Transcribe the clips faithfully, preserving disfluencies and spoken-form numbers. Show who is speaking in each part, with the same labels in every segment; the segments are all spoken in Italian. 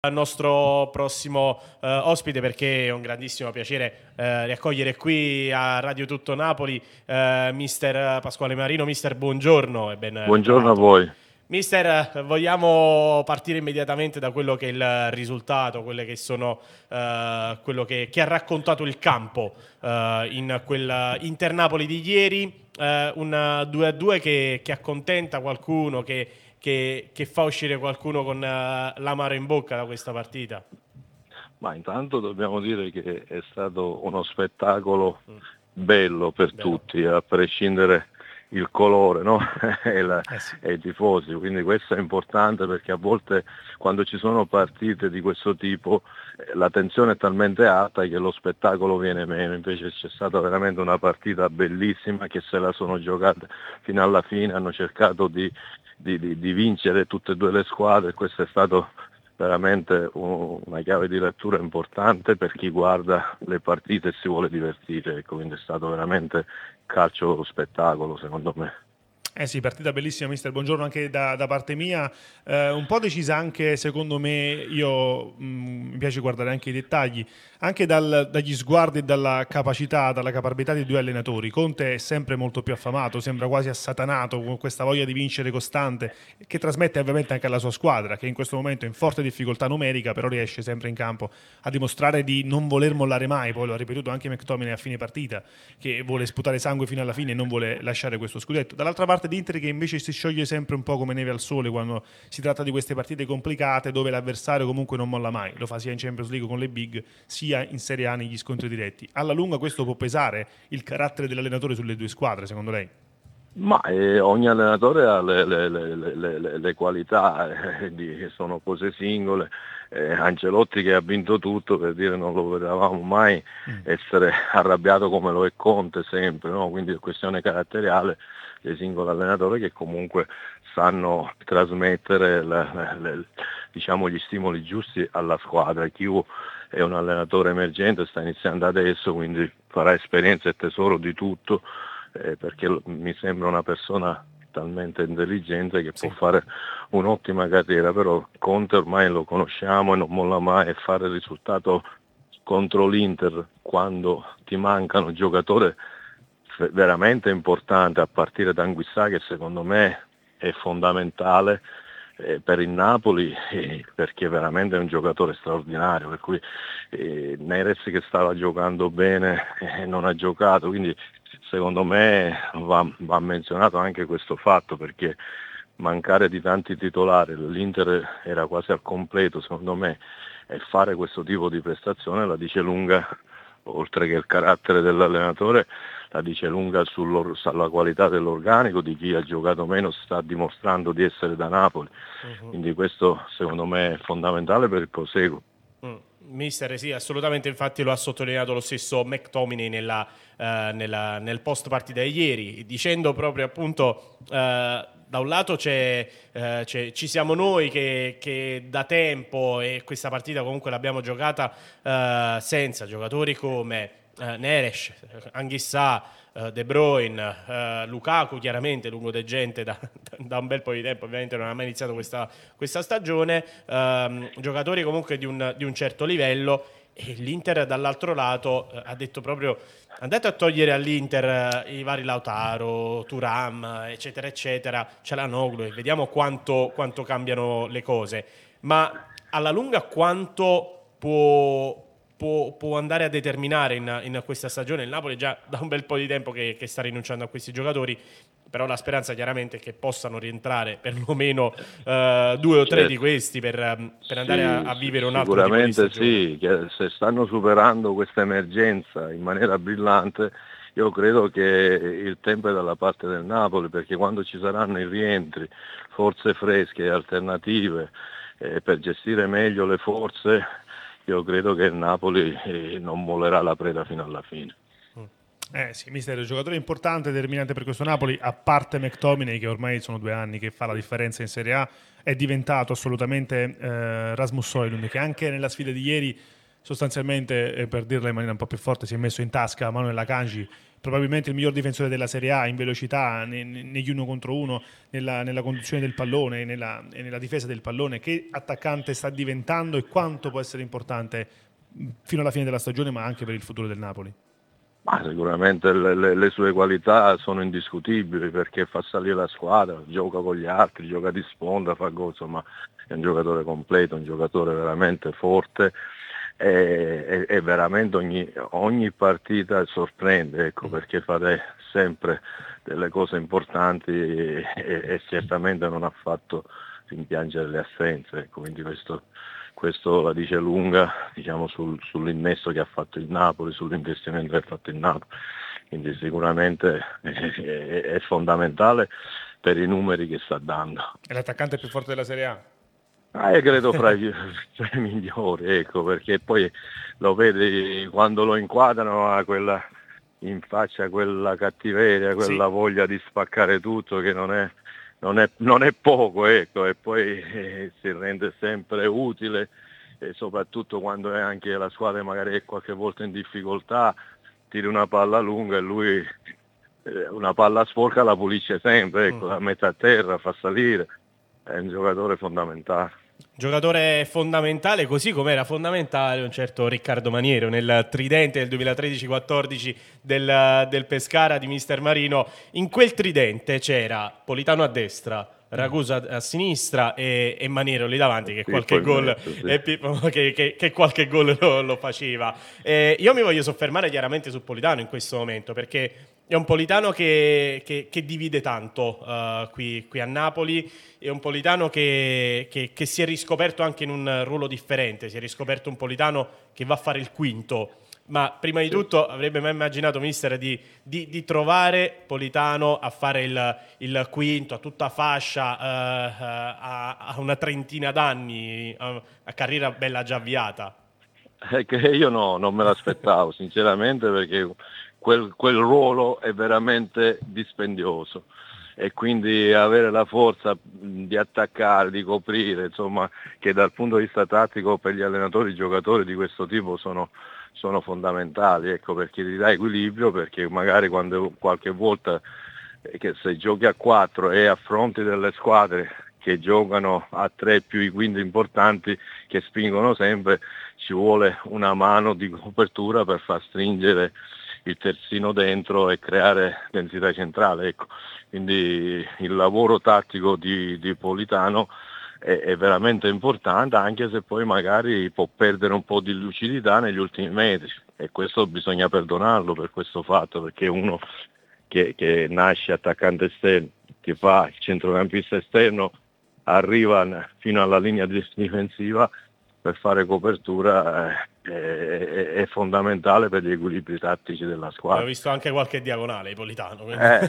Speaker 1: al nostro prossimo eh, ospite, perché è un grandissimo piacere eh, riaccogliere qui a Radio Tutto Napoli eh, mister Pasquale Marino. Mister, buongiorno e ben
Speaker 2: Buongiorno a
Speaker 1: ritrovato.
Speaker 2: voi.
Speaker 1: Mister, vogliamo partire immediatamente da quello che è il risultato, quelle che sono eh, quello che, che ha raccontato il campo eh, in quel Inter Napoli di ieri, eh, un due a due che, che accontenta qualcuno, che Che, che fa uscire qualcuno con uh, l'amaro in bocca da questa partita?
Speaker 2: Ma intanto dobbiamo dire che è stato uno spettacolo
Speaker 1: Mm.
Speaker 2: bello per
Speaker 1: Vero.
Speaker 2: tutti, a prescindere il colore, no? e, la,
Speaker 1: Eh sì.
Speaker 2: e i tifosi, quindi questo è importante perché a volte quando ci sono partite di questo tipo eh, la tensione è talmente alta che lo spettacolo viene meno, invece c'è stata veramente una partita bellissima che se la sono giocata fino alla fine, hanno cercato di, di, di, di vincere tutte e due le squadre e questo è stato veramente una chiave di lettura importante per chi guarda le partite e si vuole divertire, ecco, quindi è stato veramente calcio spettacolo secondo me.
Speaker 3: Eh sì, partita bellissima, mister. Buongiorno anche da, da parte mia. Eh, un po' decisa anche, secondo me, io mh, mi piace guardare anche i dettagli, anche dal- dagli sguardi e dalla capacità, dalla caparbietà dei due allenatori. Conte è sempre molto più affamato, sembra quasi assatanato con questa voglia di vincere costante, che trasmette ovviamente anche alla sua squadra, che in questo momento è in forte difficoltà numerica, però riesce sempre in campo a dimostrare di non voler mollare mai. Poi lo ha ripetuto anche McTominay a fine partita, che vuole sputare sangue fino alla fine e non vuole lasciare questo scudetto. Dall'altra parte l'Inter che invece si scioglie sempre un po' come neve al sole quando si tratta di queste partite complicate dove l'avversario comunque non molla mai, lo fa sia in Champions League con le big sia in Serie A negli scontri diretti. Alla lunga questo può pesare il carattere dell'allenatore sulle due squadre, secondo lei?
Speaker 2: Ma eh, ogni allenatore ha le, le- le- le- le- le qualità, eh, di, che sono cose singole. Eh, Ancelotti che ha vinto tutto, per dire, non lo vedevamo mai
Speaker 3: Mm.
Speaker 2: essere arrabbiato come lo è Conte sempre, no? Quindi è questione caratteriale dei singoli allenatori che comunque sanno trasmettere le- le- le- diciamo, gli stimoli giusti alla squadra. Chiu è un allenatore emergente, sta iniziando adesso, quindi farà esperienza e tesoro di tutto. Eh, perché mi sembra una persona talmente intelligente che
Speaker 1: Sì.
Speaker 2: può fare un'ottima carriera, però Conte ormai lo conosciamo e non molla mai, e fare il risultato contro l'Inter quando ti mancano giocatori veramente importanti, a partire da Anguissà che secondo me è fondamentale eh, per il Napoli, eh, perché veramente è un giocatore straordinario, per cui eh, Neres che stava giocando bene eh, non ha giocato, quindi secondo me va, va menzionato anche questo fatto, perché mancare di tanti titolari, l'Inter era quasi al completo secondo me, e fare questo tipo di prestazione la dice lunga, oltre che il carattere dell'allenatore, la dice lunga sulla qualità dell'organico, di chi ha giocato meno sta dimostrando di essere da Napoli,
Speaker 1: Uh-huh.
Speaker 2: quindi questo secondo me è fondamentale per il proseguo.
Speaker 1: Mm. Mister, sì, assolutamente, infatti lo ha sottolineato lo stesso McTominay nella, eh, nella- nel post partita di ieri, dicendo proprio appunto, eh, da un lato c'è, eh, c'è- ci siamo noi che, che da tempo, e questa partita comunque l'abbiamo giocata eh, senza giocatori come eh, Neres, Anghissà, eh, De Bruyne, eh, Lukaku chiaramente lungo degente da, da un bel po' di tempo, ovviamente non ha mai iniziato questa, questa stagione, ehm, giocatori comunque di un, di un certo livello, e l'Inter dall'altro lato eh, ha detto proprio, andate a togliere all'Inter eh, i vari Lautaro, Thuram, eccetera eccetera, Çalhanoğlu, e vediamo quanto, quanto cambiano le cose, ma alla lunga quanto può, può, può andare a determinare in, in questa stagione. Il Napoli già da un bel po' di tempo che, che sta rinunciando a questi giocatori, però la speranza chiaramente è che possano rientrare perlomeno eh, due o tre di
Speaker 2: Certo.
Speaker 1: questi per, ehm, per andare a,
Speaker 2: Sì,
Speaker 1: a
Speaker 2: sì,
Speaker 1: vivere un altro tipo di
Speaker 2: sicuramente
Speaker 1: stagione.
Speaker 2: sì, che se stanno superando questa emergenza in maniera brillante, io credo che il tempo è dalla parte del Napoli, perché quando ci saranno i rientri, forze fresche, alternative, eh, per gestire meglio le forze, io credo che il Napoli eh, non mollerà la preda fino alla fine.
Speaker 3: Eh sì, mister, è un giocatore importante, determinante per questo Napoli, a parte McTominay che ormai sono due anni che fa la differenza in Serie A, è diventato assolutamente eh, Rasmus Højlund, che anche nella sfida di ieri sostanzialmente, eh, per dirla in maniera un po' più forte, si è messo in tasca Manuel Akanji, probabilmente il miglior difensore della Serie A in velocità, ne- ne- negli uno contro uno, nella, nella conduzione del pallone nella, e nella difesa del pallone. Che attaccante sta diventando e quanto può essere importante mh, fino alla fine della stagione, ma anche per il futuro del Napoli?
Speaker 2: Ma sicuramente le, le- le sue qualità sono indiscutibili, perché fa salire la squadra, gioca con gli altri, gioca di sponda, fa gol, insomma è un giocatore completo, un giocatore veramente forte e, e- e veramente ogni, ogni partita sorprende, ecco, perché fa de- sempre delle cose importanti e, e- e certamente non ha fatto rimpiangere le assenze, ecco, quindi questo questo la dice lunga, diciamo, sul, sull'innesto che ha fatto il Napoli, sull'investimento che ha fatto il Napoli, quindi sicuramente è, è- è fondamentale per i numeri che sta dando.
Speaker 3: È l'attaccante più forte della Serie A?
Speaker 2: Ah, io credo fra i, fra i migliori, ecco, perché poi lo vedi quando lo inquadrano, ha quella in faccia quella cattiveria,
Speaker 3: Sì.
Speaker 2: quella voglia di spaccare tutto che non è, non è, non è poco, ecco, e poi eh, si rende sempre utile, e soprattutto quando è anche la squadra magari è qualche volta in difficoltà, tiri una palla lunga e lui eh, una palla sporca la pulisce sempre, ecco, la mette a terra, fa salire, è un giocatore fondamentale.
Speaker 1: Giocatore fondamentale, così come era fondamentale un certo Riccardo Maniero nel tridente del duemilatredici quattordici del, del Pescara di Mister Marino. In quel tridente c'era Politano a destra, Ragusa a sinistra e, e Maniero lì davanti, che
Speaker 2: Pippo
Speaker 1: qualche
Speaker 2: in
Speaker 1: gol,
Speaker 2: mezzo, sì.
Speaker 1: e Pippo che, che- che qualche gol lo, lo faceva. Eh, io mi voglio soffermare chiaramente su Politano in questo momento, perché è un Politano che, che- che divide tanto eh, qui, qui a Napoli. È un Politano che, che- che si è riscoperto anche in un ruolo differente. Si è riscoperto un Politano che va a fare il quinto. Ma prima di
Speaker 2: Sì.
Speaker 1: tutto avrebbe mai immaginato, mister, di, di- di trovare Politano a fare il, il quinto, a tutta fascia, eh, eh, a, a una trentina d'anni, a, a carriera bella già avviata?
Speaker 2: È che io no, non me l'aspettavo sinceramente, perché quel, quel ruolo è veramente dispendioso, e quindi avere la forza di attaccare, di coprire, insomma, che dal punto di vista tattico per gli allenatori, i giocatori di questo tipo sono, sono fondamentali, ecco, perché ti dà equilibrio, perché magari quando qualche volta eh, che se giochi a quattro e affronti delle squadre che giocano a tre più i quinti importanti, che spingono sempre, ci vuole una mano di copertura per far stringere il terzino dentro e creare densità centrale, ecco. Quindi il lavoro tattico di, di Politano è, è veramente importante, anche se poi magari può perdere un po' di lucidità negli ultimi metri, e questo bisogna perdonarlo per questo fatto, perché uno che, che nasce attaccante esterno, che fa il centrocampista esterno, arriva fino alla linea difensiva per fare copertura, eh, è, è fondamentale per gli equilibri tattici della
Speaker 1: Abbiamo
Speaker 2: squadra.
Speaker 1: visto anche qualche diagonale Politano. Quindi.
Speaker 2: Eh,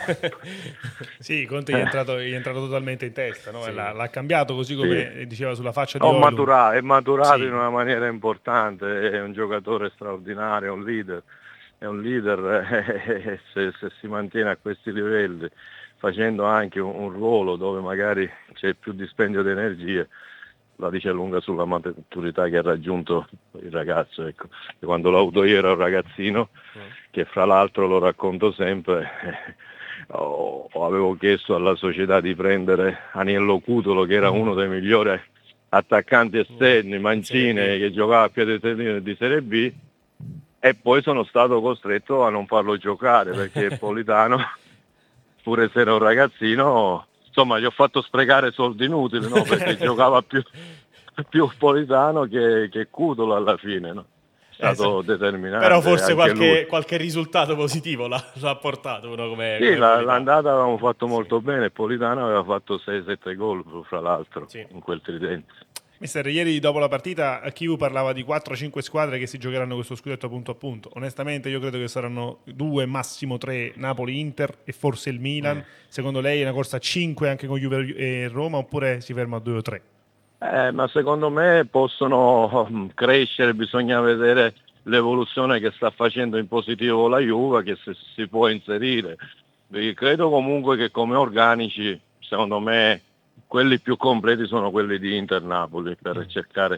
Speaker 3: Sì, Conte gli è entrato, gli è entrato totalmente in testa, no?
Speaker 1: Sì.
Speaker 3: L'ha, l'ha cambiato, così
Speaker 2: sì.
Speaker 3: come diceva sulla faccia di
Speaker 2: Ho
Speaker 3: Oilun.
Speaker 2: maturato, è maturato
Speaker 3: Sì.
Speaker 2: in una maniera importante, è un giocatore straordinario, è un leader, è un leader eh, se, se si mantiene a questi livelli, facendo anche un, un ruolo dove magari c'è più dispendio di energie, la dice lunga sulla maturità che ha raggiunto il ragazzo, ecco. E quando l'ho avuto io era un ragazzino, che fra l'altro, lo racconto sempre, eh, ho, avevo chiesto alla società di prendere Aniello Cutolo, che era uno dei migliori attaccanti esterni, mancine, che giocava a piede terreno di Serie B, e poi sono stato costretto a non farlo giocare, perché Politano, pure se era un ragazzino, insomma gli ho fatto sprecare soldi inutili, no? Perché giocava più, più Politano che, che Cutolo alla fine, no? È stato
Speaker 1: Eh,
Speaker 2: determinante
Speaker 1: però forse
Speaker 2: anche lui.
Speaker 1: qualche, qualche risultato positivo l'ha, l'ha portato uno come,
Speaker 2: Sì,
Speaker 1: come
Speaker 2: la,
Speaker 1: Politano.
Speaker 2: l'andata avevamo fatto
Speaker 1: Sì.
Speaker 2: molto bene, Politano aveva fatto sei sette gol fra l'altro,
Speaker 1: Sì.
Speaker 2: in quel tridente.
Speaker 3: Mister, ieri dopo la partita Chiu parlava di quattro cinque squadre che si giocheranno questo scudetto punto a punto. Onestamente io credo che saranno due, massimo tre, Napoli-Inter e forse il Milan. Mm. Secondo lei è una corsa a cinque anche con Juve e Roma, oppure si ferma a due o tre?
Speaker 2: Eh, ma secondo me possono crescere, bisogna vedere l'evoluzione che sta facendo in positivo la Juve, che se si può inserire. Perché credo comunque che come organici, secondo me, quelli più completi sono quelli di Inter-Napoli, per cercare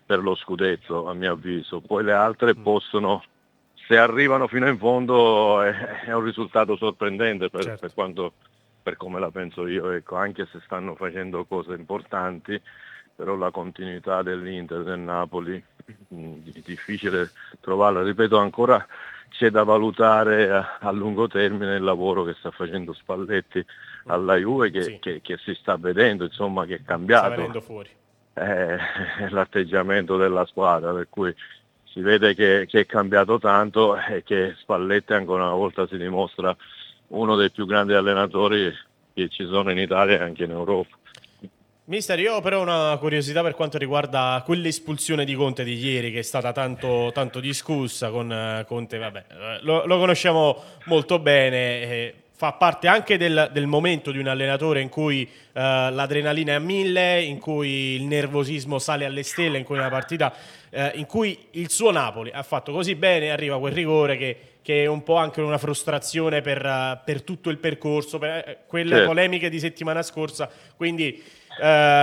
Speaker 2: per lo scudetto, a mio avviso. Poi le altre possono, se arrivano fino in fondo, è, è un risultato sorprendente per,
Speaker 3: certo.
Speaker 2: per quanto, per come la penso io, ecco, anche se stanno facendo cose importanti, però la continuità dell'Inter, del Napoli, mh, difficile trovarla. Ripeto ancora, c'è da valutare a, a lungo termine il lavoro che sta facendo Spalletti alla Juve, che,
Speaker 1: Sì.
Speaker 2: che, che si sta vedendo, insomma, che è
Speaker 1: Sta
Speaker 2: cambiato
Speaker 1: venendo fuori.
Speaker 2: eh, l'atteggiamento della squadra, per cui si vede che, che è cambiato tanto e che Spalletti ancora una volta si dimostra uno dei più grandi allenatori che ci sono in Italia e anche in Europa.
Speaker 1: Mister, io ho però una curiosità per quanto riguarda quell'espulsione di Conte di ieri, che è stata tanto, tanto discussa con eh, Conte, vabbè, eh, lo, lo conosciamo molto bene, eh, fa parte anche del, del momento di un allenatore in cui eh, l'adrenalina è a mille, in cui il nervosismo sale alle stelle, in cui una partita eh, in cui il suo Napoli ha fatto così bene, arriva quel rigore che, che è un po' anche una frustrazione per, uh, per tutto il percorso, per eh, quelle
Speaker 2: Certo.
Speaker 1: polemiche di settimana scorsa, quindi eh,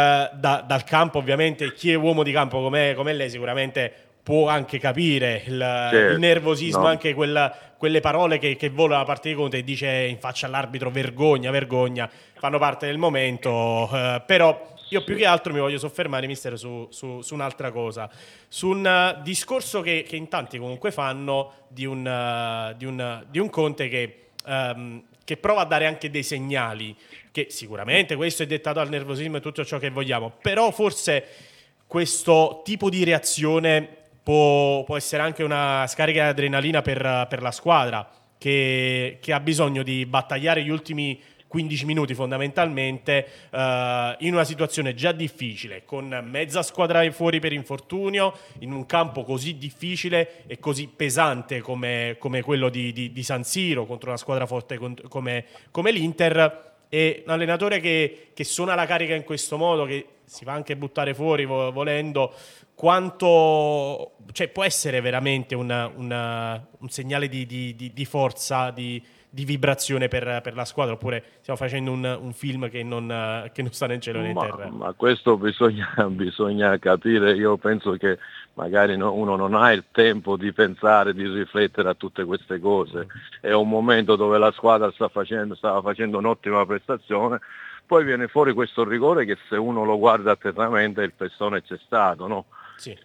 Speaker 1: da, dal campo ovviamente chi è uomo di campo come, come lei sicuramente può anche capire il,
Speaker 2: Certo.
Speaker 1: il nervosismo,
Speaker 2: No.
Speaker 1: anche quella, quelle parole che, che volano da parte di Conte e dice in faccia all'arbitro vergogna, vergogna, fanno parte del momento, eh, però io più che altro mi voglio soffermare, mister, su, su, su un'altra cosa, su un uh, discorso che, che in tanti comunque fanno di un, uh, di un, di un Conte che, um, che prova a dare anche dei segnali, che sicuramente questo è dettato dal nervosismo e tutto ciò che vogliamo, però forse questo tipo di reazione può, può essere anche una scarica di adrenalina per, per la squadra, che, che ha bisogno di battagliare gli ultimi quindici minuti fondamentalmente uh, in una situazione già difficile, con mezza squadra fuori per infortunio, in un campo così difficile e così pesante come, come quello di, di, di San Siro, contro una squadra forte come, come l'Inter, e un allenatore che, che suona la carica in questo modo, che si va anche a buttare fuori volendo, quanto, cioè, può essere veramente una, una, un segnale di, di, di, di forza, di di vibrazione per, per la squadra, oppure stiamo facendo un, un film che non, che non sta né in cielo né in
Speaker 2: Ma,
Speaker 1: terra?
Speaker 2: ma questo bisogna, bisogna capire. Io penso che magari no, uno non ha il tempo di pensare, di riflettere a tutte queste cose. È un momento dove la squadra sta facendo, stava facendo un'ottima prestazione, poi viene fuori questo rigore che, se uno lo guarda attentamente, il pestone c'è stato, no?
Speaker 1: Sì.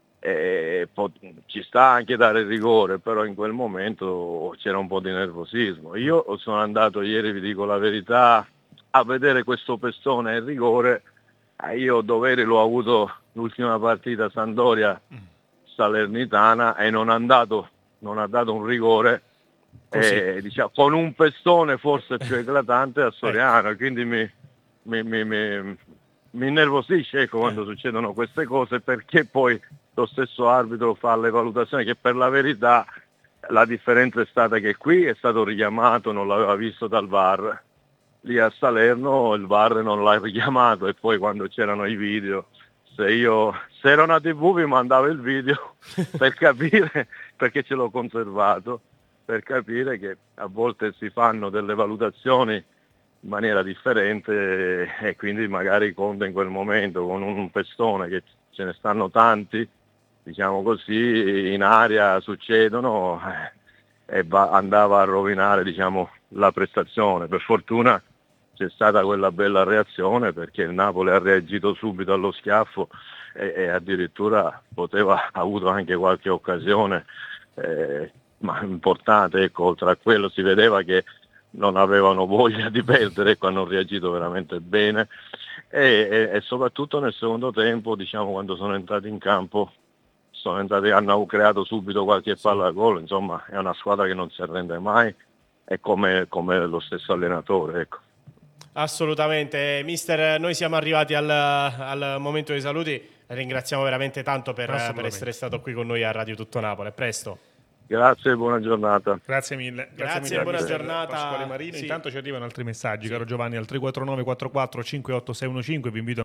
Speaker 2: E po- ci sta anche dare il rigore, però in quel momento c'era un po' di nervosismo. Io sono andato ieri, vi dico la verità, a vedere questo pestone e il rigore. Eh, io dovere l'ho avuto l'ultima partita Sampdoria Salernitana e non ha dato, non ha dato un rigore eh, diciamo, con un pestone forse più eclatante a Soriano, quindi mi, mi, mi, mi, mi innervosisce, ecco, quando succedono queste cose, perché poi lo stesso arbitro fa le valutazioni, che per la verità la differenza è stata che qui è stato richiamato, non l'aveva visto dal V A R, lì a Salerno il V A R non l'ha richiamato, e poi quando c'erano i video, se io se era una tivù vi mandavo il video per capire, perché ce l'ho conservato, per capire che a volte si fanno delle valutazioni in maniera differente, e quindi magari Conte in quel momento con un pestone, che ce ne stanno tanti, diciamo così, in aria succedono, eh, e va, andava a rovinare, diciamo, la prestazione. Per fortuna c'è stata quella bella reazione, perché il Napoli ha reagito subito allo schiaffo e, e addirittura poteva ha avuto anche qualche occasione eh, ma importante, ecco. Oltre a quello si vedeva che non avevano voglia di perdere, ecco, hanno reagito veramente bene e, e, e soprattutto nel secondo tempo, diciamo, quando sono entrati in campo, sono entrati, hanno creato subito qualche palla a gol. Insomma, è una squadra che non si arrende mai, è come, come lo stesso allenatore, ecco.
Speaker 1: Assolutamente, mister, noi siamo arrivati al, al momento dei saluti, ringraziamo veramente tanto per, per essere stato qui con noi a Radio Tutto Napoli. A presto.
Speaker 2: Grazie e buona giornata.
Speaker 3: Grazie mille.
Speaker 1: Grazie,
Speaker 3: Grazie mille,
Speaker 1: buona
Speaker 3: mister
Speaker 1: giornata.
Speaker 3: Pasquale Marino.
Speaker 1: Sì.
Speaker 3: Intanto ci arrivano altri messaggi,
Speaker 1: Sì.
Speaker 3: caro Giovanni, al tre quattro nove quattro quattro cinque otto sei uno cinque. Vi invito